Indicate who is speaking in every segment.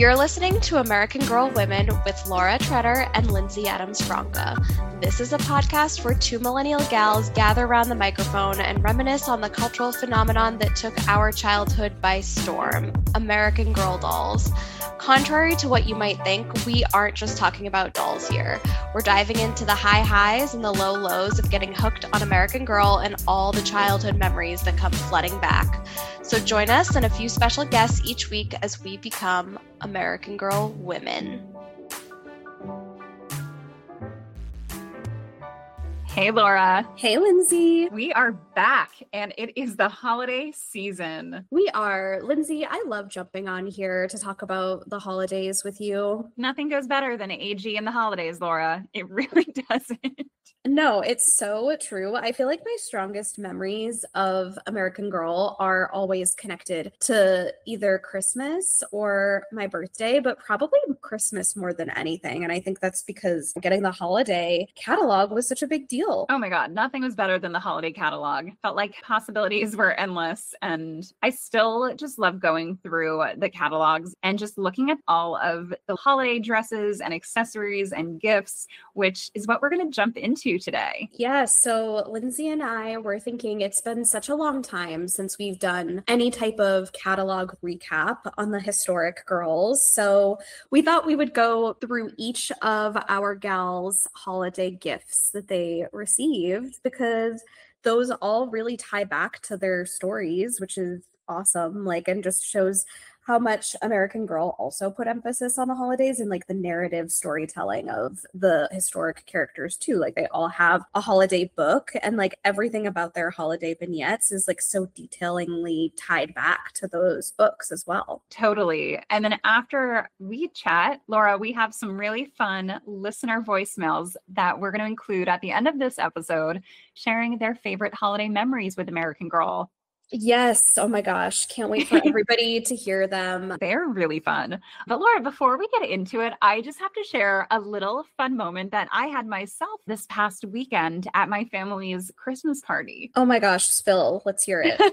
Speaker 1: You're listening to American Girl Women with Laura Treader and Lindsay Adams-Franca. This is a podcast where two millennial gals gather around the microphone and reminisce on the cultural phenomenon that took our childhood by storm, American Girl dolls. Contrary to what you might think, we aren't just talking about dolls here. We're diving into the high highs and the low lows of getting hooked on American Girl and all the childhood memories that come flooding back. So join us and a few special guests each week as we become American Girl women.
Speaker 2: Hey, Laura.
Speaker 3: Hey, Lindsay.
Speaker 2: We are back, and it is the holiday season.
Speaker 3: We are. Lindsay, I love jumping on here to talk about the holidays with you.
Speaker 2: Nothing goes better than AG in the holidays, Laura. It really doesn't.
Speaker 3: No, it's so true. I feel like my strongest memories of American Girl are always connected to either Christmas or my birthday, but probably Christmas more than anything. And I think that's because getting the holiday catalog was such a big deal.
Speaker 2: Oh my God, nothing was better than the holiday catalog. Felt like possibilities were endless. And I still just love going through the catalogs and just looking at all of the holiday dresses and accessories and gifts, which is what we're going to jump into today.
Speaker 3: Yeah, so Lindsay and I were thinking it's been such a long time since we've done any type of catalog recap on the historic girls. So we thought we would go through each of our gals' holiday gifts that they received because those all really tie back to their stories, which is awesome, and just shows how much American Girl also put emphasis on the holidays and the narrative storytelling of the historic characters too. They all have a holiday book and everything about their holiday vignettes is so detailingly tied back to those books as well.
Speaker 2: Totally. And then after we chat, Laura, we have some really fun listener voicemails that we're going to include at the end of this episode, sharing their favorite holiday memories with American Girl.
Speaker 3: Yes. Oh my gosh. Can't wait for everybody to hear them.
Speaker 2: They're really fun. But Laura, before we get into it, I just have to share a little fun moment that I had myself this past weekend at my family's Christmas party.
Speaker 3: Oh my gosh, spill. Let's hear it.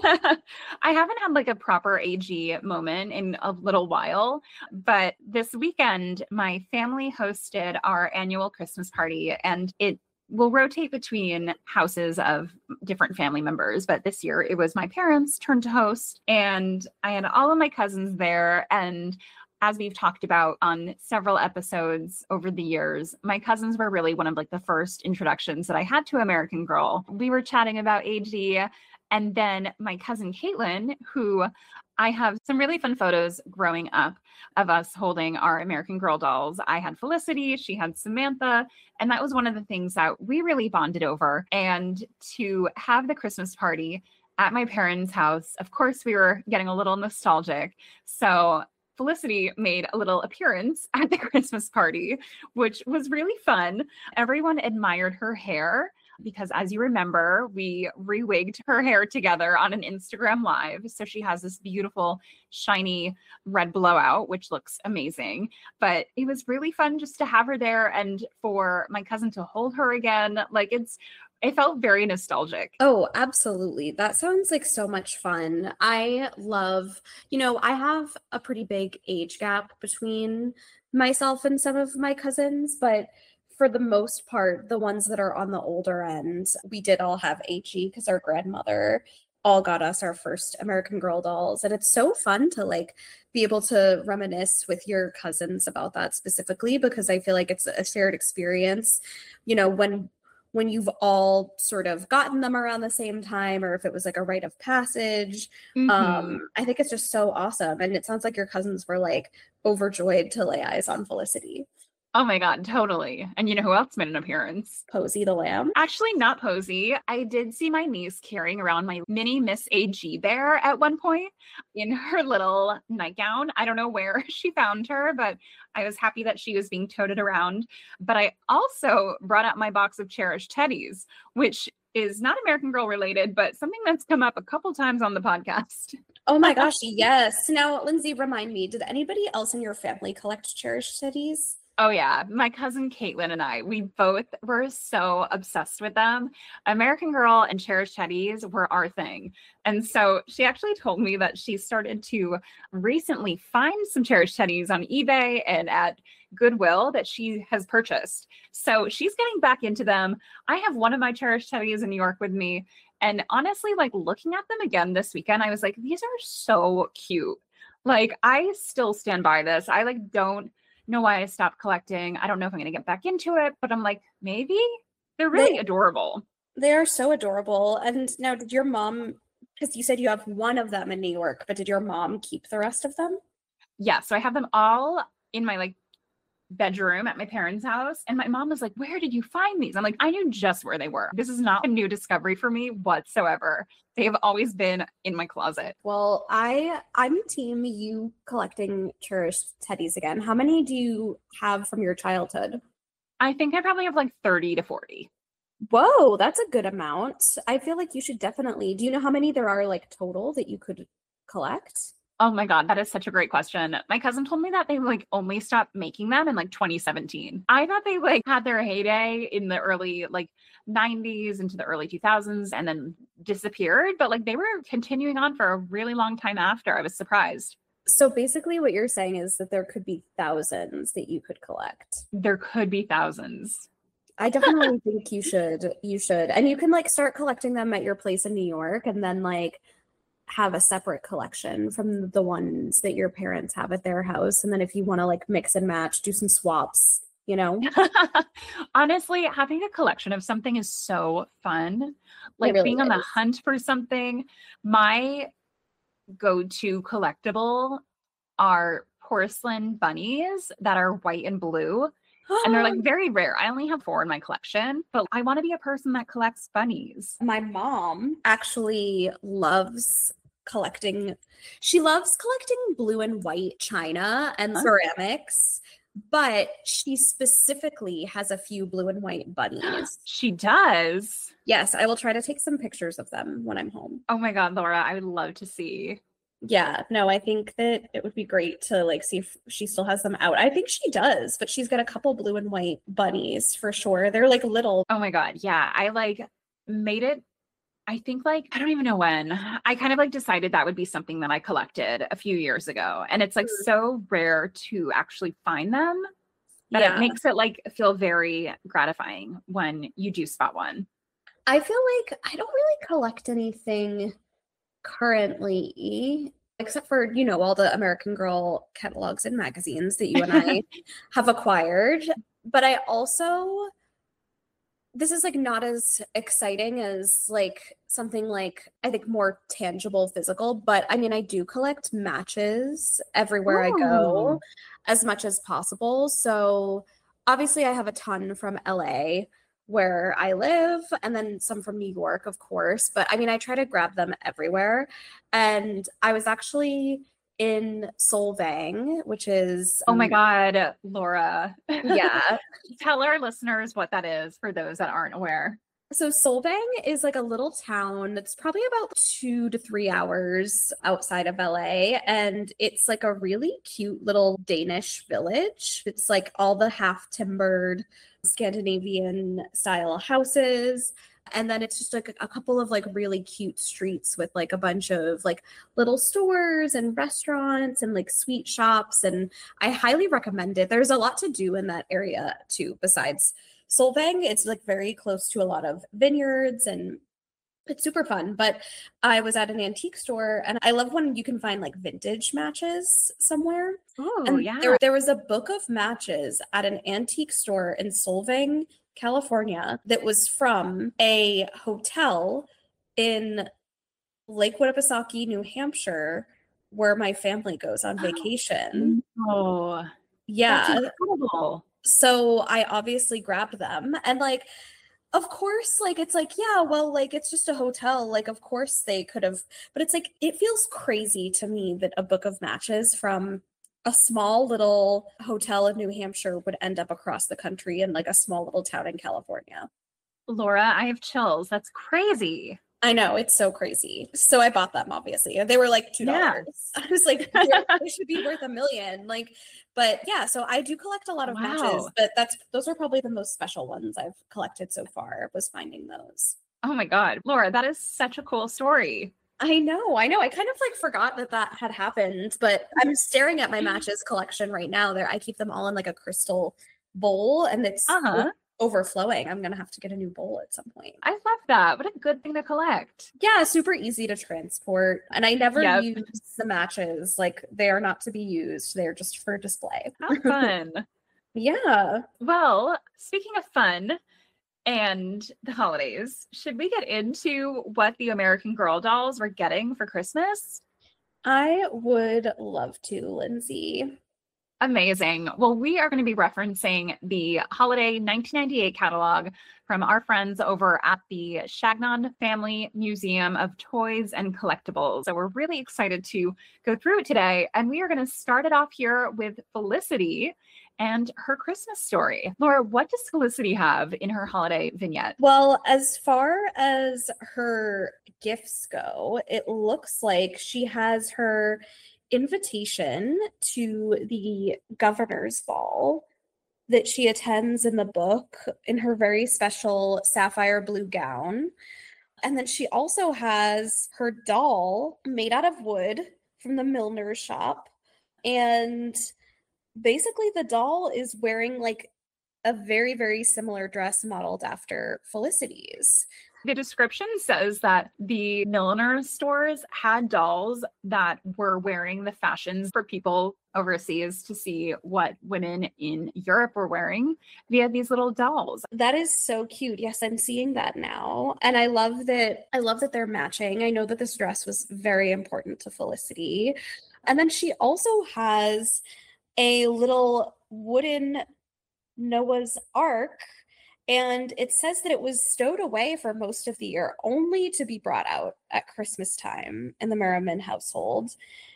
Speaker 2: I haven't had a proper AG moment in a little while, but this weekend, my family hosted our annual Christmas party, and it will rotate between houses of different family members. But this year it was my parents' turn to host, and I had all of my cousins there. And as we've talked about on several episodes over the years, my cousins were really one of the first introductions that I had to American Girl. We were chatting about AG, and then my cousin Caitlin, who I have some really fun photos growing up of us holding our American Girl dolls. I had Felicity, she had Samantha, and that was one of the things that we really bonded over. And to have the Christmas party at my parents' house, of course, we were getting a little nostalgic. So Felicity made a little appearance at the Christmas party, which was really fun. Everyone admired her hair, because as you remember, we re-wigged her hair together on an Instagram Live. So she has this beautiful, shiny red blowout, which looks amazing. But it was really fun just to have her there and for my cousin to hold her again. It felt very nostalgic.
Speaker 3: Oh, absolutely. That sounds like so much fun. I love, I have a pretty big age gap between myself and some of my cousins, but for the most part, the ones that are on the older end, we did all have AG because our grandmother all got us our first American Girl dolls. And it's so fun to be able to reminisce with your cousins about that specifically, because I feel like it's a shared experience, when you've all sort of gotten them around the same time, or if it was a rite of passage. I think it's just so awesome. And it sounds like your cousins were overjoyed to lay eyes on Felicity.
Speaker 2: Oh my God, totally. And you know who else made an appearance?
Speaker 3: Posey the lamb.
Speaker 2: Actually, not Posey. I did see my niece carrying around my mini Miss AG bear at one point in her little nightgown. I don't know where she found her, but I was happy that she was being toted around. But I also brought out my box of cherished teddies, which is not American Girl related, but something that's come up a couple times on the podcast.
Speaker 3: Oh my gosh, yes. Now, Lindsay, remind me, did anybody else in your family collect cherished teddies?
Speaker 2: Oh yeah, my cousin Caitlin and I, we both were so obsessed with them. American Girl and Cherished Teddies were our thing. And so she actually told me that she started to recently find some Cherished Teddies on eBay and at Goodwill that she has purchased. So she's getting back into them. I have one of my Cherished Teddies in New York with me. And honestly, like looking at them again this weekend, I was like, these are so cute. Like I still stand by this. I like don't know why I stopped collecting. I don't know if I'm going to get back into it, but I'm like, maybe they're really adorable.
Speaker 3: They are so adorable. And now, did your mom, because you said you have one of them in New York, but did your mom keep the rest of them?
Speaker 2: Yeah. So I have them all in my like bedroom at my parents' house. And my mom was like, where did you find these? I'm like, I knew just where they were. This is not a new discovery for me whatsoever. They have always been in my closet.
Speaker 3: Well, I'm team you collecting cherished teddies again. How many do you have from your childhood?
Speaker 2: I think I probably have like 30 to 40.
Speaker 3: Whoa, that's a good amount. I feel like you should definitely. Do you know how many there are like total that you could collect?
Speaker 2: Oh my God, that is such a great question. My cousin told me that they like only stopped making them in like 2017. I thought they like had their heyday in the early like 90s into the early 2000s and then disappeared, but like they were continuing on for a really long time after. I was surprised.
Speaker 3: So basically what you're saying is that there could be thousands that you could collect.
Speaker 2: There could be thousands.
Speaker 3: I definitely think you should. You should. And you can like start collecting them at your place in New York and then like have a separate collection from the ones that your parents have at their house. And then if you want to like mix and match, do some swaps, you know?
Speaker 2: Honestly, having a collection of something is so fun. Like
Speaker 3: really
Speaker 2: being on the
Speaker 3: is.
Speaker 2: hunt for something. My go-to collectible are porcelain bunnies that are white and blue. And they're like very rare. I only have 4 in my collection, but I want to be a person that collects bunnies.
Speaker 3: My mom actually loves collecting. She loves collecting blue and white china and ceramics, but she specifically has a few blue and white bunnies.
Speaker 2: She does.
Speaker 3: Yes, I will try to take some pictures of them when I'm home.
Speaker 2: Oh my God, Laura, I would love to see.
Speaker 3: Yeah, no, I think that it would be great to like see if she still has them out. I think she does, but she's got a couple blue and white bunnies for sure. They're like little.
Speaker 2: Oh my God. Yeah. I like made it. I think like, I don't even know when. I kind of like decided that would be something that I collected a few years ago. And it's like so rare to actually find them that it makes it like feel very gratifying when you do spot one.
Speaker 3: I feel like I don't really collect anything currently, except for, you know, all the American Girl catalogs and magazines that you and I have acquired. But I also, this is like not as exciting as like something like I think more tangible, physical. But I mean, I do collect matches everywhere I go as much as possible. So obviously I have a ton from LA where I live, and then some from New York, of course. But I mean, I try to grab them everywhere. And I was actually in Solvang, which is
Speaker 2: oh my God, Laura.
Speaker 3: Yeah.
Speaker 2: Tell our listeners what that is for those that aren't aware.
Speaker 3: So Solvang is like a little town that's probably about 2 to 3 hours outside of LA. And it's like a really cute little Danish village. It's like all the half timbered Scandinavian style houses. And then it's just like a couple of like really cute streets with like a bunch of like little stores and restaurants and like sweet shops. And I highly recommend it. There's a lot to do in that area too, besides Solvang. It's like very close to a lot of vineyards and it's super fun. But I was at an antique store and I love when you can find like vintage matches somewhere.
Speaker 2: Oh, yeah.
Speaker 3: There was a book of matches at an antique store in Solvang, California, that was from a hotel in Lake Winnipesaukee, New Hampshire, where my family goes on vacation.
Speaker 2: Oh,
Speaker 3: yeah.
Speaker 2: That's incredible.
Speaker 3: So I obviously grabbed them and like, of course, like, it's like, yeah, well, like, it's just a hotel. Like, of course they could have, but it's like, it feels crazy to me that a book of matches from a small little hotel in New Hampshire would end up across the country in like a small little town in California.
Speaker 2: Laura, I have chills. That's crazy.
Speaker 3: I know, it's so crazy. So I bought them, obviously. They were like $2.
Speaker 2: Yeah.
Speaker 3: I was like, they should be worth $1 million. Like, but yeah, so I do collect a lot of matches,
Speaker 2: Wow.
Speaker 3: but those are probably the most special ones I've collected so far, was finding those.
Speaker 2: Oh my God, Laura, that is such a cool story.
Speaker 3: I know. I kind of like forgot that had happened, but I'm staring at my matches collection right now. There, I keep them all in like a crystal bowl, and it's
Speaker 2: Uh-huh.
Speaker 3: overflowing. I'm gonna have to get a new bowl at some point.
Speaker 2: I love that. What a good thing to collect.
Speaker 3: Yeah, super easy to transport, and I never
Speaker 2: Yep.
Speaker 3: use the matches. Like, they are not to be used. They're just for display.
Speaker 2: How fun.
Speaker 3: Yeah.
Speaker 2: Well, speaking of fun and the holidays, should we get into what the American Girl dolls were getting for Christmas?
Speaker 3: I would love to, Lindsay.
Speaker 2: Amazing. Well, we are going to be referencing the holiday 1998 catalog from our friends over at the Chagnon Family Museum of Toys and Collectibles. So we're really excited to go through it today. And we are going to start it off here with Felicity and her Christmas story. Laura, what does Felicity have in her holiday vignette?
Speaker 3: Well, as far as her gifts go, it looks like she has her invitation to the governor's ball that she attends in the book in her very special sapphire blue gown. And then she also has her doll made out of wood from the milliner's shop. And basically, the doll is wearing like a very, very similar dress modeled after Felicity's.
Speaker 2: The description says that the milliner stores had dolls that were wearing the fashions for people overseas to see what women in Europe were wearing via these little dolls.
Speaker 3: That is so cute. Yes, I'm seeing that now. And I love that they're matching. I know that this dress was very important to Felicity. And then she also has a little wooden Noah's Ark, and it says that it was stowed away for most of the year, only to be brought out at Christmas time in the Merriman household.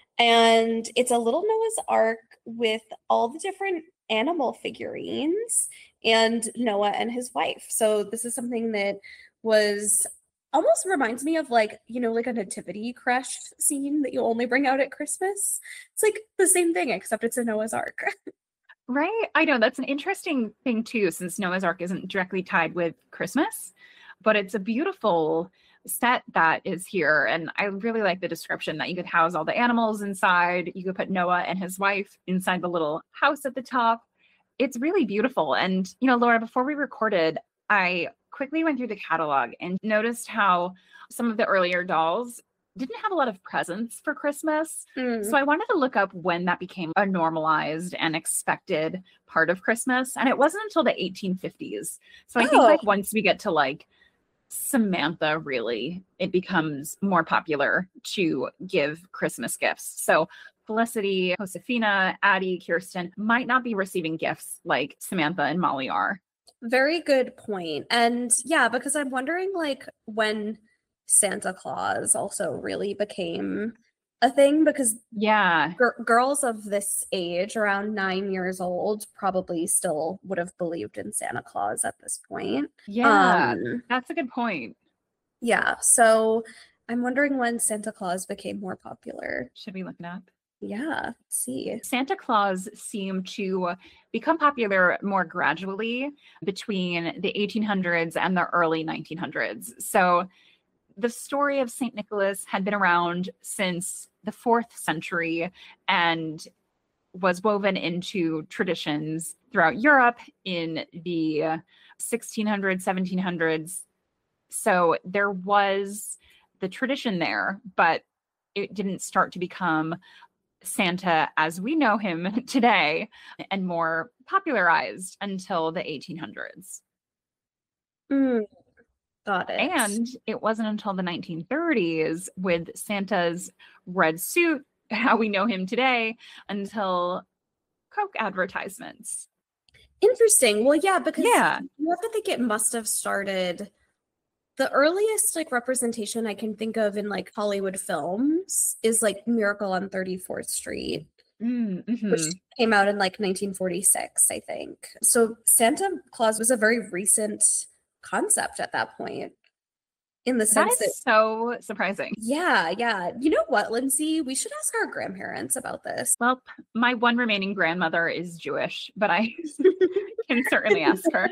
Speaker 3: And it's a little Noah's Ark with all the different animal figurines and Noah and his wife. So this is something that was almost reminds me of like, like a nativity crash scene that you only bring out at Christmas. It's like the same thing, except it's a Noah's Ark.
Speaker 2: Right? I know that's an interesting thing too, since Noah's Ark isn't directly tied with Christmas, but it's a beautiful set that is here. And I really like the description that you could house all the animals inside. You could put Noah and his wife inside the little house at the top. It's really beautiful. And, Laura, before we recorded, I quickly went through the catalog and noticed how some of the earlier dolls didn't have a lot of presents for Christmas. So I wanted to look up when that became a normalized and expected part of Christmas. And it wasn't until the 1850s. So I think like once we get to like Samantha, really, it becomes more popular to give Christmas gifts. So Felicity, Josefina, Addie, Kirsten might not be receiving gifts like Samantha and Molly are.
Speaker 3: Very good point. And yeah, because I'm wondering like when Santa Claus also really became a thing, because girls of this age, around 9 years old, probably still would have believed in Santa Claus at this point.
Speaker 2: Yeah, that's a good point.
Speaker 3: Yeah, so I'm wondering when Santa Claus became more popular.
Speaker 2: Should we look it up?
Speaker 3: Yeah, let's see.
Speaker 2: Santa Claus seemed to become popular more gradually between the 1800s and the early 1900s. So the story of St. Nicholas had been around since the 4th century and was woven into traditions throughout Europe in the 1600s, 1700s. So there was the tradition there, but it didn't start to become Santa as we know him today and more popularized until the 1800s.
Speaker 3: Got it.
Speaker 2: And it wasn't until the 1930s with Santa's red suit, how we know him today, until Coke advertisements.
Speaker 3: Interesting. Well, yeah, because you have to think it must have started. The earliest like representation I can think of in like Hollywood films is like Miracle on 34th Street, which came out in like 1946, I think. So Santa Claus was a very recent concept at that point. in the
Speaker 2: That
Speaker 3: sense that,
Speaker 2: is so surprising.
Speaker 3: yeah. You know what, Lindsay? We should ask our grandparents about this.
Speaker 2: Well, my one remaining grandmother is Jewish, but I can certainly ask her.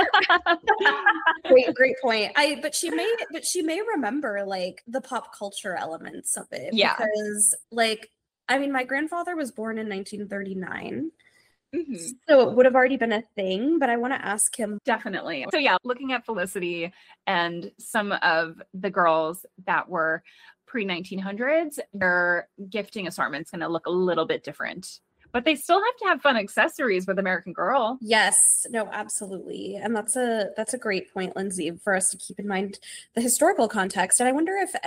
Speaker 3: Great point. But she may remember like the pop culture elements of it.
Speaker 2: Yeah.
Speaker 3: Because like, I mean, my grandfather was born in 1939.
Speaker 2: Mhm.
Speaker 3: So it would have already been a thing, but I want to ask him.
Speaker 2: Definitely. So yeah, looking at Felicity and some of the girls that were pre-1900s, their gifting assortment's going to look a little bit different. But they still have to have fun accessories with American Girl.
Speaker 3: Yes, no, absolutely. And that's a great point, Lindsay, for us to keep in mind the historical context. And I wonder if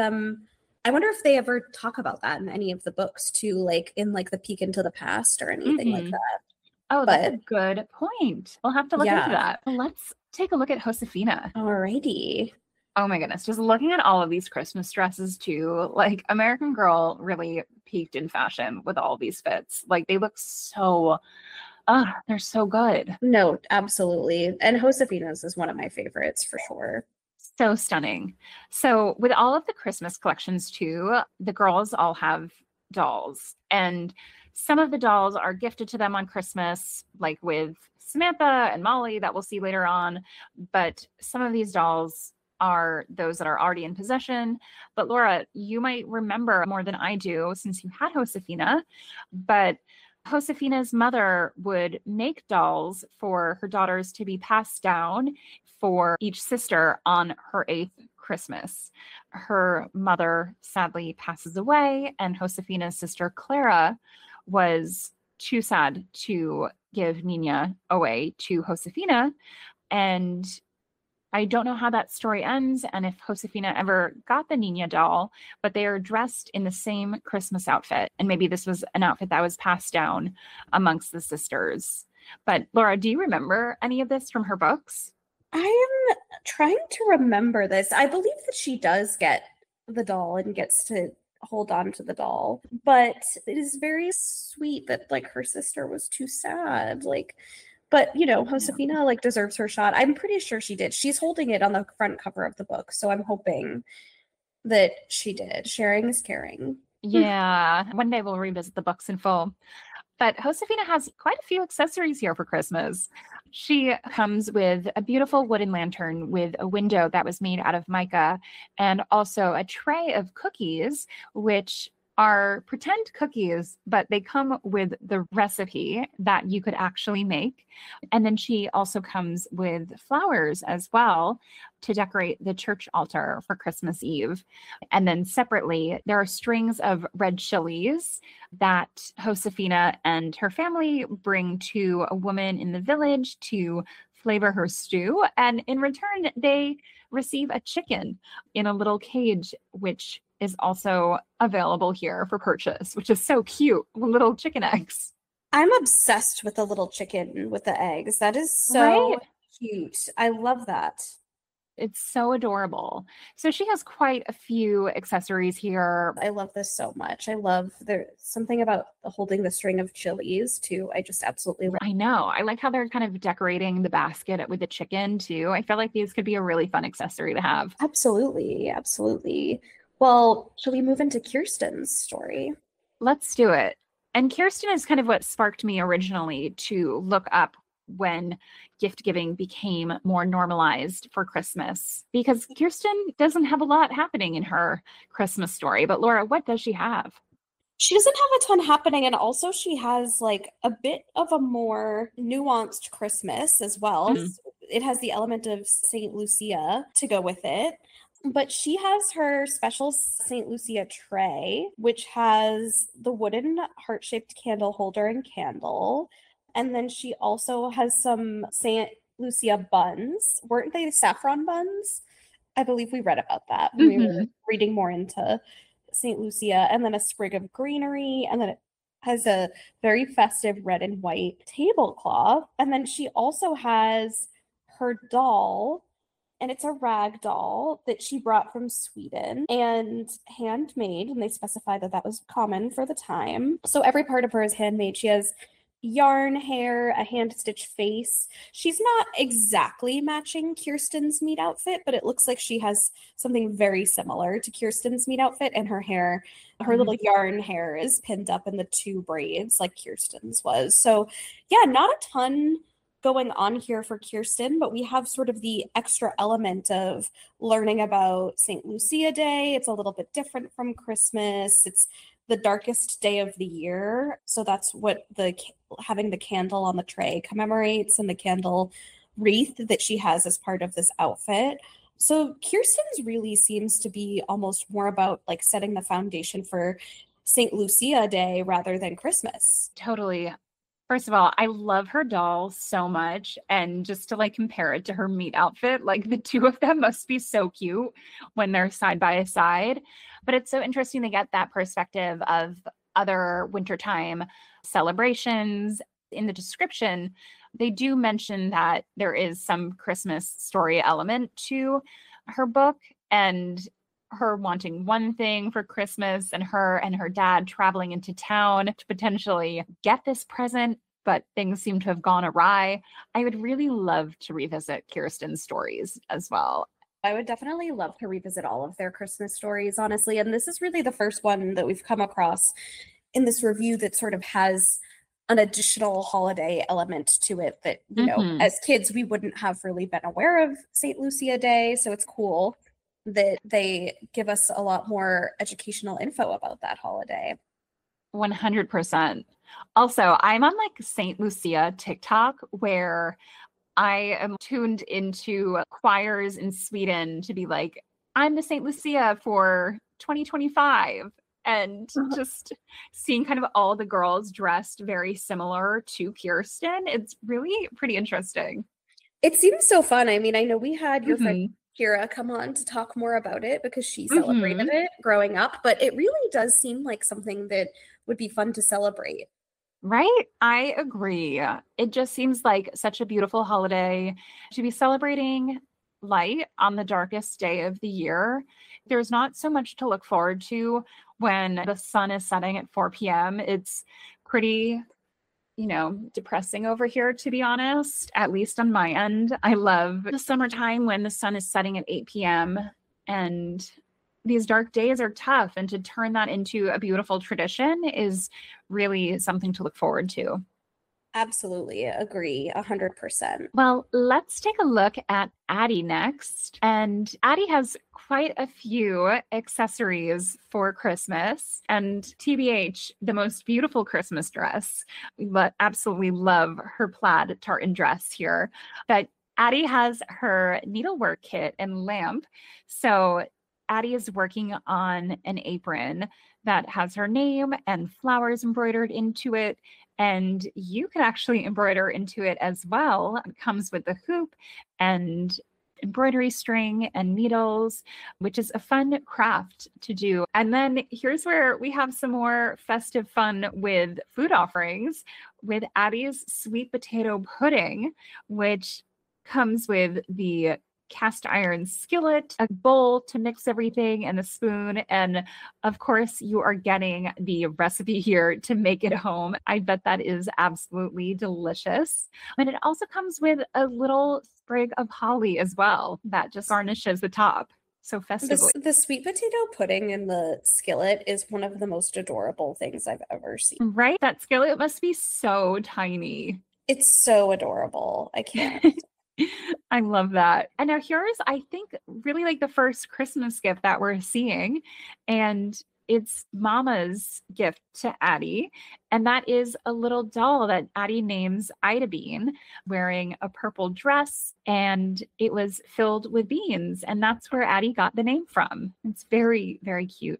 Speaker 3: they ever talk about that in any of the books too, like in like the peek into the past or anything like that.
Speaker 2: Oh, that's a good point. We'll have to look into that. Let's take a look at Josefina.
Speaker 3: Alrighty.
Speaker 2: Oh my goodness. Just looking at all of these Christmas dresses too, like American Girl really peaked in fashion with all these fits. Like they look so, they're so good.
Speaker 3: No, absolutely. And Josefina's is one of my favorites for sure.
Speaker 2: So stunning. So with all of the Christmas collections too, the girls all have dolls, and some of the dolls are gifted to them on Christmas, like with Samantha and Molly that we'll see later on. But some of these dolls are those that are already in possession. But Laura, you might remember more than I do since you had Josefina, but Josefina's mother would make dolls for her daughters to be passed down for each sister on her 8th Christmas. Her mother sadly passes away, and Josefina's sister Clara was too sad to give Nina away to Josefina. And I don't know how that story ends and if Josefina ever got the Nina doll, but they are dressed in the same Christmas outfit. And maybe this was an outfit that was passed down amongst the sisters. But Laura, do you remember any of this from her books?
Speaker 3: I am trying to remember this. I believe that she does get the doll and gets to hold on to the doll, but it is very sweet that like her sister was too sad. Like, but you know, Josefina like deserves her shot. I'm pretty sure she did. She's holding it on the front cover of the book, so I'm hoping that she did. Sharing is caring.
Speaker 2: Yeah, one day we'll revisit the books in full. But Josefina has quite a few accessories here for Christmas. She comes with a beautiful wooden lantern with a window that was made out of mica, and also a tray of cookies, which are pretend cookies, but they come with the recipe that you could actually make. And then she also comes with flowers as well to decorate the church altar for Christmas Eve. And then separately, there are strings of red chilies that Josefina and her family bring to a woman in the village to flavor her stew. And in return, they receive a chicken in a little cage, which is also available here for purchase, which is so cute. Little chicken eggs.
Speaker 3: I'm obsessed with the little chicken with the eggs. That is so cute. I love that.
Speaker 2: It's so adorable. So she has quite a few accessories here.
Speaker 3: I love this so much. I love there's something about holding the string of chilies too. I just absolutely love.
Speaker 2: I know. I like how they're kind of decorating the basket with the chicken too. I feel like these could be a really fun accessory to have.
Speaker 3: Absolutely. Absolutely. Well, shall we move into Kirsten's story?
Speaker 2: Let's do it. And Kirsten is kind of what sparked me originally to look up when gift giving became more normalized for Christmas, because Kirsten doesn't have a lot happening in her Christmas story. But Laura, what does she have?
Speaker 3: She doesn't have a ton happening, and also she has like a bit of a more nuanced Christmas as well.
Speaker 2: Mm-hmm.
Speaker 3: It has the element of St. Lucia to go with it. But she has her special St. Lucia tray, which has the wooden heart-shaped candle holder and candle. And then she also has some St. Lucia buns. Weren't they saffron buns? I believe we read about that when we were reading more into St. Lucia. And then a sprig of greenery. And then it has a very festive red and white tablecloth. And then she also has her doll, and it's a rag doll that she brought from Sweden and handmade, and they specify that that was common for the time. So every part of her is handmade. She has yarn hair, a hand-stitched face. She's not exactly matching Kirsten's meat outfit, but it looks like she has something very similar to Kirsten's meat outfit, and her little yarn hair is pinned up in the two braids like Kirsten's was. So yeah, not a ton going on here for Kirsten, but we have sort of the extra element of learning about St. Lucia Day. It's a little bit different from Christmas. It's the darkest day of the year. So that's what having the candle on the tray commemorates, and the candle wreath that she has as part of this outfit. So Kirsten's really seems to be almost more about like setting the foundation for St. Lucia Day rather than Christmas.
Speaker 2: Totally. First of all, I love her doll so much. And just to like compare it to her meat outfit, like the two of them must be so cute when they're side by side. But it's so interesting to get that perspective of other wintertime celebrations. In the description, they do mention that there is some Christmas story element to her book, and her wanting one thing for Christmas, and her dad traveling into town to potentially get this present, but things seem to have gone awry. I would really love to revisit Kirsten's stories as well.
Speaker 3: I would definitely love to revisit all of their Christmas stories, honestly. And this is really the first one that we've come across in this review that sort of has an additional holiday element to it that, you know, as kids, we wouldn't have really been aware of St. Lucia Day. So it's cool that they give us a lot more educational info about that holiday.
Speaker 2: 100%. Also, I'm on like St. Lucia TikTok, where I am tuned into choirs in Sweden to be like, I'm the St. Lucia for 2025. And just seeing kind of all the girls dressed very similar to Kirsten, it's really pretty interesting.
Speaker 3: It seems so fun. I mean, I know we had your friend Kira come on to talk more about it because she celebrated it growing up, but it really does seem like something that would be fun to celebrate.
Speaker 2: Right? I agree. It just seems like such a beautiful holiday to be celebrating light on the darkest day of the year. There's not so much to look forward to when the sun is setting at 4 p.m. It's pretty, depressing over here, to be honest, at least on my end. I love the summertime when the sun is setting at 8 p.m. and these dark days are tough. And to turn that into a beautiful tradition is really something to look forward to.
Speaker 3: Absolutely. Agree. 100%.
Speaker 2: Well, let's take a look at Addie next. And Addie has quite a few accessories for Christmas. And TBH, the most beautiful Christmas dress. We absolutely love her plaid tartan dress here. But Addie has her needlework kit and lamp. So Addie is working on an apron that has her name and flowers embroidered into it. And you can actually embroider into it as well. It comes with the hoop and embroidery string and needles, which is a fun craft to do. And then here's where we have some more festive fun with food offerings with Addie's sweet potato pudding, which comes with the cast iron skillet, a bowl to mix everything, and a spoon. And of course, you are getting the recipe here to make it home. I bet that is absolutely delicious. And it also comes with a little sprig of holly as well that just garnishes the top. So festively.
Speaker 3: The sweet potato pudding in the skillet is one of the most adorable things I've ever seen.
Speaker 2: Right? That skillet must be so tiny.
Speaker 3: It's so adorable. I can't.
Speaker 2: I love that. And now here's, I think, really like the first Christmas gift that we're seeing. And it's Mama's gift to Addie. And that is a little doll that Addie names Ida Bean, wearing a purple dress. And it was filled with beans. And that's where Addie got the name from. It's very, very cute.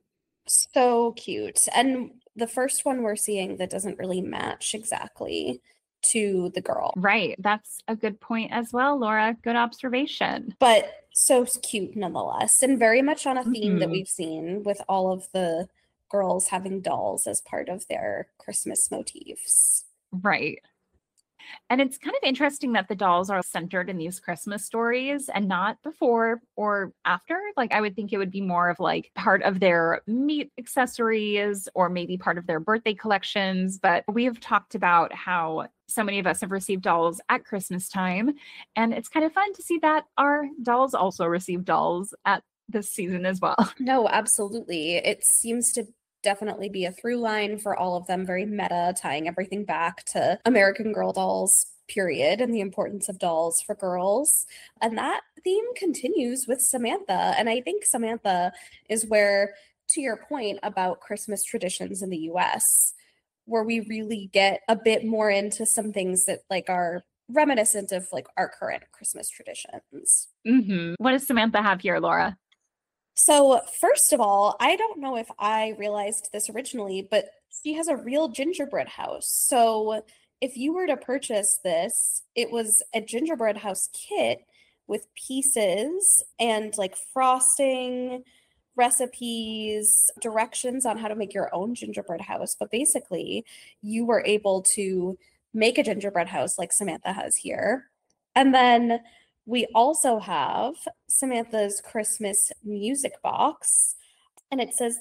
Speaker 3: So cute. And the first one we're seeing that doesn't really match exactly to the girl.
Speaker 2: Right. That's a good point as well, Laura. Good observation.
Speaker 3: But so cute nonetheless, and very much on a theme that we've seen with all of the girls having dolls as part of their Christmas motifs.
Speaker 2: Right. And it's kind of interesting that the dolls are centered in these Christmas stories and not before or after. Like, I would think it would be more of like part of their meat accessories or maybe part of their birthday collections. But we have talked about how so many of us have received dolls at Christmas time. And it's kind of fun to see that our dolls also receive dolls at this season as well.
Speaker 3: No, absolutely. It seems to definitely be a through line for all of them, very meta, tying everything back to American Girl dolls, period, and the importance of dolls for girls. And that theme continues with Samantha. And I think Samantha is where, to your point about Christmas traditions in the US, where we really get a bit more into some things that like are reminiscent of like our current Christmas traditions.
Speaker 2: What does Samantha have here, Laura?
Speaker 3: So, first of all, I don't know if I realized this originally, but she has a real gingerbread house. So, if you were to purchase this, it was a gingerbread house kit with pieces and like frosting, recipes, directions on how to make your own gingerbread house. But basically, you were able to make a gingerbread house like Samantha has here. And then we also have Samantha's Christmas music box. And it says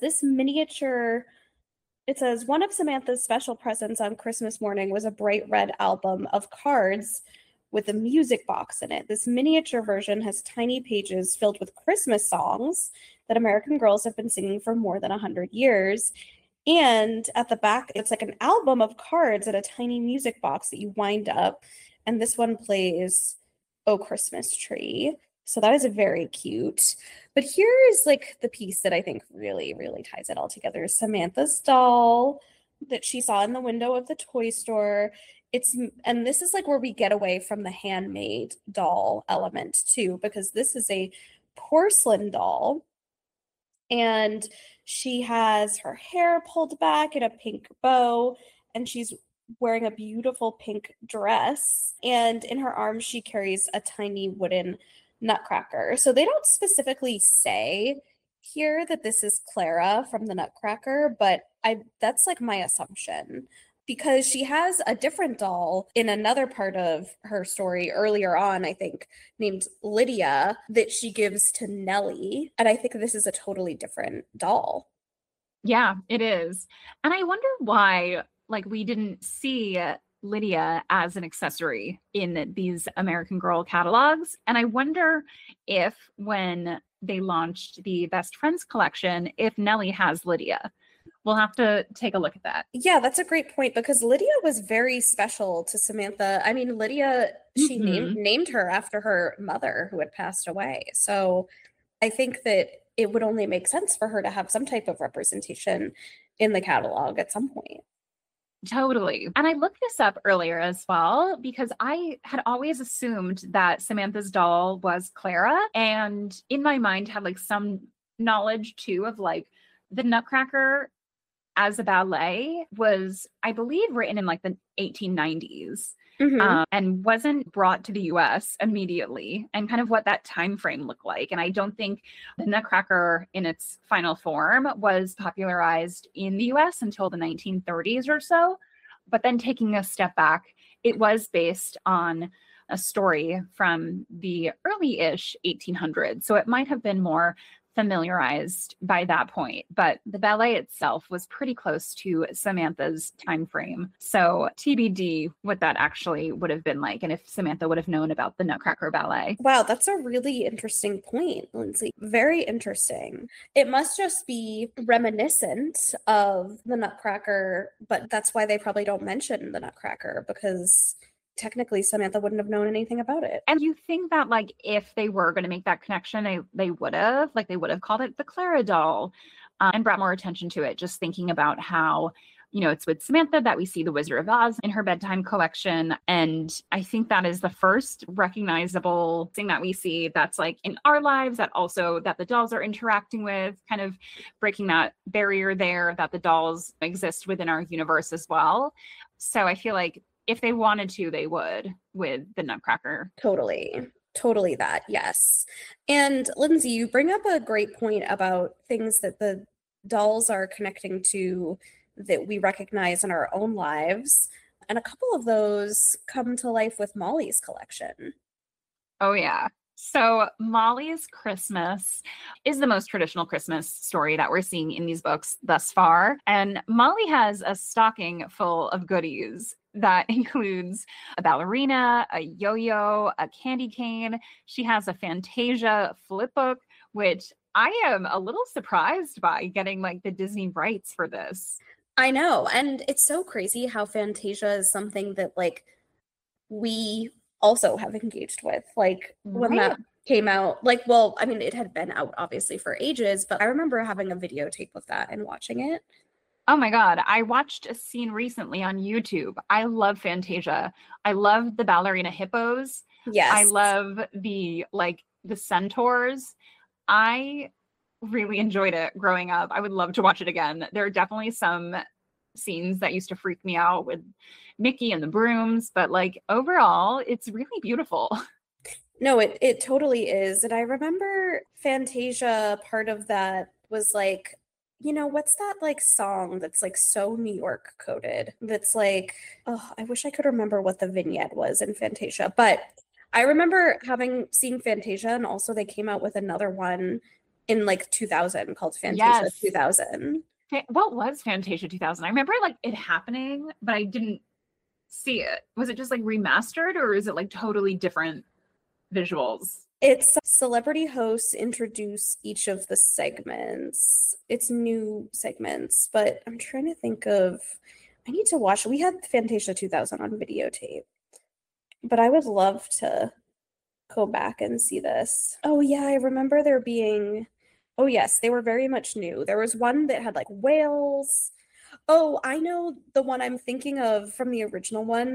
Speaker 3: one of Samantha's special presents on Christmas morning was a bright red album of cards with a music box in it. This miniature version has tiny pages filled with Christmas songs that American girls have been singing for more than 100 years. And at the back, it's like an album of cards and a tiny music box that you wind up. And this one plays "Oh Christmas Tree." So that is very cute. But here is like the piece that I think really, really ties it all together. Samantha's doll that she saw in the window of the toy store. And this is like where we get away from the handmade doll element too, because this is a porcelain doll. And she has her hair pulled back in a pink bow, and she's wearing a beautiful pink dress. And in her arms, she carries a tiny wooden nutcracker. So they don't specifically say here that this is Clara from the Nutcracker, but that's like my assumption, because she has a different doll in another part of her story earlier on, I think, named Lydia, that she gives to Nellie. And I think this is a totally different doll.
Speaker 2: Yeah, it is. And I wonder why, like, we didn't see Lydia as an accessory in these American Girl catalogs. And I wonder if when they launched the Best Friends collection, if Nellie has Lydia. We'll have to take a look at that.
Speaker 3: Yeah, that's a great point, because Lydia was very special to Samantha. I mean, Lydia, she named her after her mother who had passed away. So I think that it would only make sense for her to have some type of representation in the catalog at some point.
Speaker 2: Totally. And I looked this up earlier as well, because I had always assumed that Samantha's doll was Clara, and in my mind had like some knowledge too of like the Nutcracker as a ballet was, I believe, written in like the 1890s. And wasn't brought to the US immediately, and kind of what that time frame looked like. And I don't think the Nutcracker in its final form was popularized in the US until the 1930s or so. But then taking a step back, it was based on a story from the early-ish 1800s. So it might have been more familiarized by that point, but the ballet itself was pretty close to Samantha's time frame. So TBD what that actually would have been like, and if Samantha would have known about the Nutcracker ballet.
Speaker 3: Wow, that's a really interesting point, Lindsay. Very interesting. It must just be reminiscent of the Nutcracker, but that's why they probably don't mention the Nutcracker, because technically Samantha wouldn't have known anything about it.
Speaker 2: And you think that like if they were going to make that connection, they would have called it the Clara doll, and brought more attention to it, just thinking about how, you know, it's with Samantha that we see the Wizard of Oz in her bedtime collection. And I think that is the first recognizable thing that we see that's like in our lives, that also that the dolls are interacting with, kind of breaking that barrier there, that the dolls exist within our universe as well. So I feel like if they wanted to, they would with the Nutcracker.
Speaker 3: Totally that, yes. And Lindsay, you bring up a great point about things that the dolls are connecting to that we recognize in our own lives. And a couple of those come to life with Molly's collection.
Speaker 2: Oh, yeah. So Molly's Christmas is the most traditional Christmas story that we're seeing in these books thus far. And Molly has a stocking full of goodies that includes a ballerina, a yo-yo, a candy cane. She has a Fantasia flip book, which I am a little surprised by getting like the Disney rights for this.
Speaker 3: I know. And it's so crazy how Fantasia is something that like we also have engaged with. Like when
Speaker 2: Right.
Speaker 3: that came out, like, well, I mean, it had been out obviously for ages, but I remember having a videotape of that and watching it.
Speaker 2: Oh my God. I watched a scene recently on YouTube. I love Fantasia. I love the ballerina hippos. I
Speaker 3: Yes.
Speaker 2: love the centaurs. I really enjoyed it growing up. I would love to watch it again. There are definitely some scenes that used to freak me out with Mickey and the brooms, but like overall, it's really beautiful.
Speaker 3: No, it totally is. And I remember Fantasia, part of that was like, what's that like song that's like so New York coded? That's like, oh, I wish I could remember what the vignette was in Fantasia. But I remember seeing Fantasia, and also they came out with another one in like 2000 called Fantasia
Speaker 2: Yes.
Speaker 3: 2000.
Speaker 2: What was Fantasia 2000? I remember like it happening, but I didn't see it. Was it just like remastered or is it like totally different visuals?
Speaker 3: It's celebrity hosts introduce each of the segments. It's new segments, but I'm trying to think of, I need to watch. We had Fantasia 2000 on videotape, but I would love to go back and see this. Oh yeah, I remember there being, oh yes, they were very much new. There was one that had like whales. Oh, I know the one I'm thinking of from the original one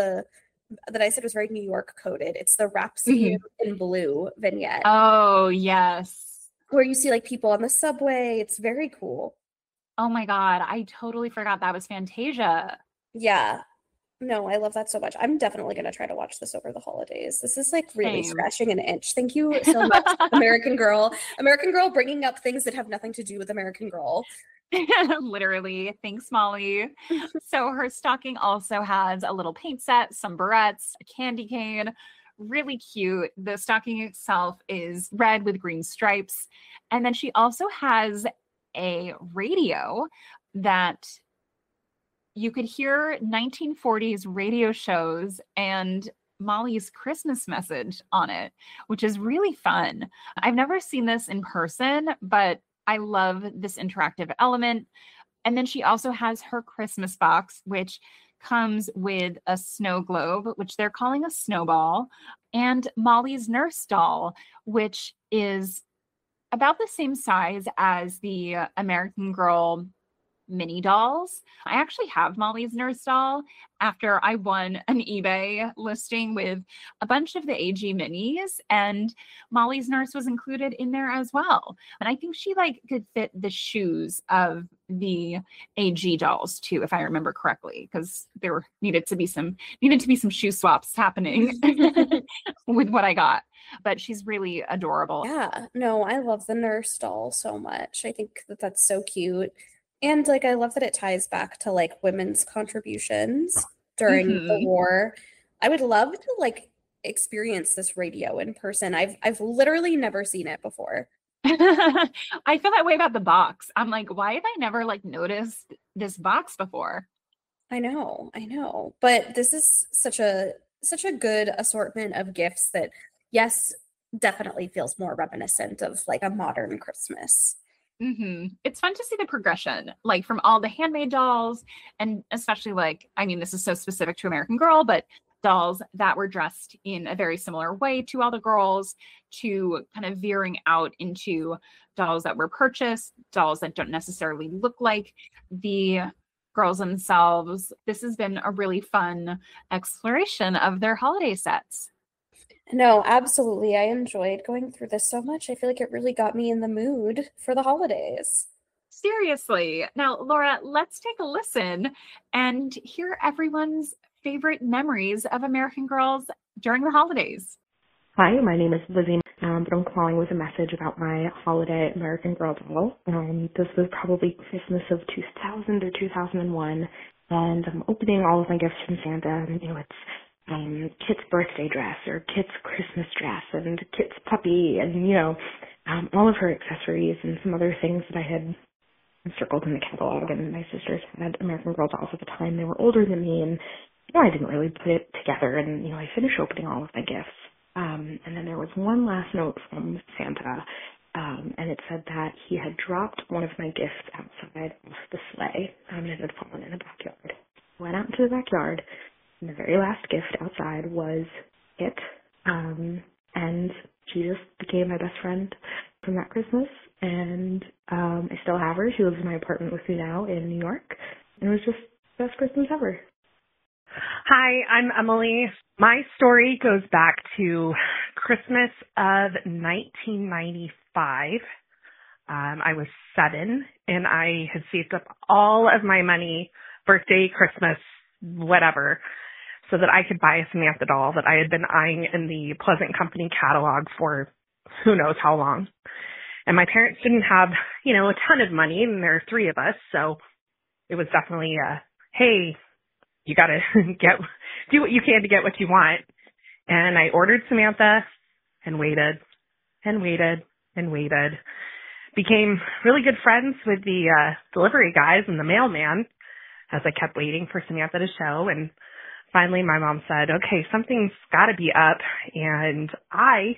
Speaker 3: that I said was very New York coded. It's the Rhapsody in Blue vignette.
Speaker 2: Oh, yes.
Speaker 3: Where you see like people on the subway. It's very cool.
Speaker 2: Oh my God, I totally forgot that was Fantasia.
Speaker 3: Yeah. No, I love that so much. I'm definitely going to try to watch this over the holidays. This is like really
Speaker 2: Same.
Speaker 3: scratching an itch. Thank you so much, American Girl. American Girl bringing up things that have nothing to do with American Girl.
Speaker 2: Literally. Thanks, Molly. So her stocking also has a little paint set, some barrettes, a candy cane. Really cute. The stocking itself is red with green stripes. And then she also has a radio that you could hear 1940s radio shows and Molly's Christmas message on it, which is really fun. I've never seen this in person, but I love this interactive element. And then she also has her Christmas box, which comes with a snow globe, which they're calling a snowball, and Molly's nurse doll, which is about the same size as the American Girl mini dolls. I actually have Molly's nurse doll after I won an eBay listing with a bunch of the AG minis, and Molly's nurse was included in there as well. And I think she like could fit the shoes of the AG dolls too, if I remember correctly, because there needed to be some shoe swaps happening with what I got. But she's really adorable.
Speaker 3: Yeah, no, I love the nurse doll so much. I think that that's so cute. And like I love that it ties back to like women's contributions during the war. I would love to like experience this radio in person. I've literally never seen it before.
Speaker 2: I feel that way about the box. I'm like, why have I never like noticed this box before?
Speaker 3: I know. But this is such a good assortment of gifts that yes, definitely feels more reminiscent of like a modern Christmas.
Speaker 2: It's fun to see the progression, like from all the handmade dolls, and especially like, I mean, this is so specific to American Girl, but dolls that were dressed in a very similar way to all the girls, to kind of veering out into dolls that were purchased, dolls that don't necessarily look like the girls themselves. This has been a really fun exploration of their holiday sets.
Speaker 3: No, absolutely. I enjoyed going through this so much. I feel like it really got me in the mood for the holidays.
Speaker 2: Seriously. Now, Laura, let's take a listen and hear everyone's favorite memories of American Girls during the holidays.
Speaker 4: Hi, my name is Lizzie, but I'm calling with a message about my holiday American Girl doll. This was probably Christmas of 2000 or 2001, and I'm opening all of my gifts from Santa, and, it's Kit's birthday dress or Kit's Christmas dress and Kit's puppy and, all of her accessories and some other things that I had circled in the catalog. And my sisters had American Girl dolls at the time. They were older than me, and, I didn't really put it together. And, I finished opening all of my gifts. And then there was one last note from Santa, and it said that he had dropped one of my gifts outside of the sleigh, and it had fallen in the backyard. Went out into the backyard, and the very last gift outside was it, and she just became my best friend from that Christmas, and I still have her. She lives in my apartment with me now in New York, and it was just the best Christmas ever.
Speaker 5: Hi, I'm Emily. My story goes back to Christmas of 1995. I was 7, and I had saved up all of my money, birthday, Christmas, whatever, so that I could buy a Samantha doll that I had been eyeing in the Pleasant Company catalog for who knows how long. And my parents didn't have, a ton of money, and there are 3 of us, so it was definitely hey, you got to do what you can to get what you want. And I ordered Samantha and waited and waited and waited. Became really good friends with the delivery guys and the mailman as I kept waiting for Samantha to show. And finally my mom said, okay, something's got to be up. And I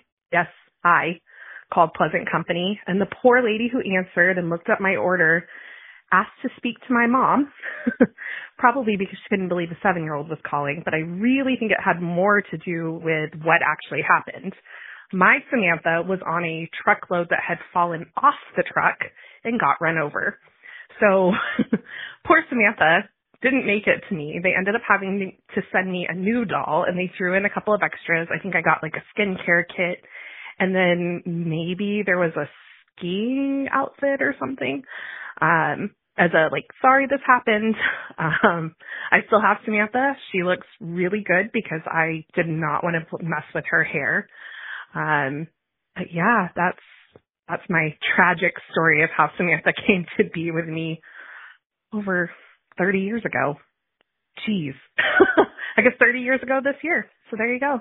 Speaker 5: called Pleasant Company, and the poor lady who answered and looked up my order asked to speak to my mom, probably because she couldn't believe a 7-year-old was calling, but I really think it had more to do with what actually happened. My Samantha was on a truckload that had fallen off the truck and got run over. So poor Samantha didn't make it to me. They ended up having to send me a new doll, and they threw in a couple of extras. I think I got like a skincare kit, and then maybe there was a skiing outfit or something. As a, sorry this happened. I still have Samantha. She looks really good because I did not want to mess with her hair. But yeah, that's my tragic story of how Samantha came to be with me over 30 years ago. Jeez. I guess 30 years ago this year. So there you go.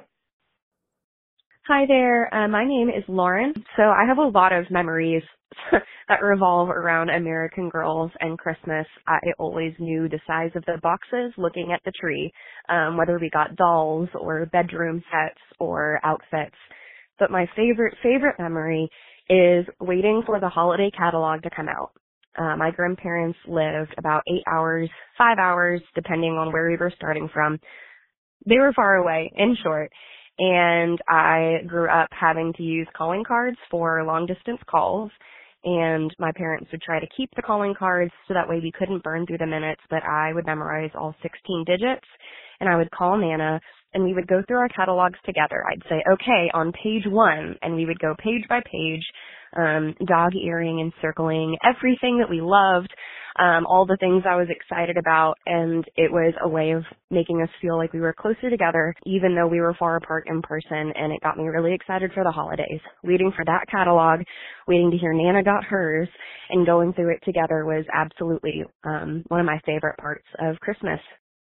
Speaker 6: Hi there. My name is Lauren. So I have a lot of memories that revolve around American Girls and Christmas. I always knew the size of the boxes looking at the tree, whether we got dolls or bedroom sets or outfits. But my favorite memory is waiting for the holiday catalog to come out. My grandparents lived about 8 hours, 5 hours, depending on where we were starting from. They were far away, in short. And I grew up having to use calling cards for long distance calls, and my parents would try to keep the calling cards so that way we couldn't burn through the minutes, but I would memorize all 16 digits, and I would call Nana, and we would go through our catalogs together. I'd say, okay, on page 1, and we would go page by page, dog earring and circling, everything that we loved, all the things I was excited about, and it was a way of making us feel like we were closer together, even though we were far apart in person, and it got me really excited for the holidays. Waiting for that catalog, waiting to hear Nana got hers, and going through it together was absolutely one of my favorite parts of Christmas.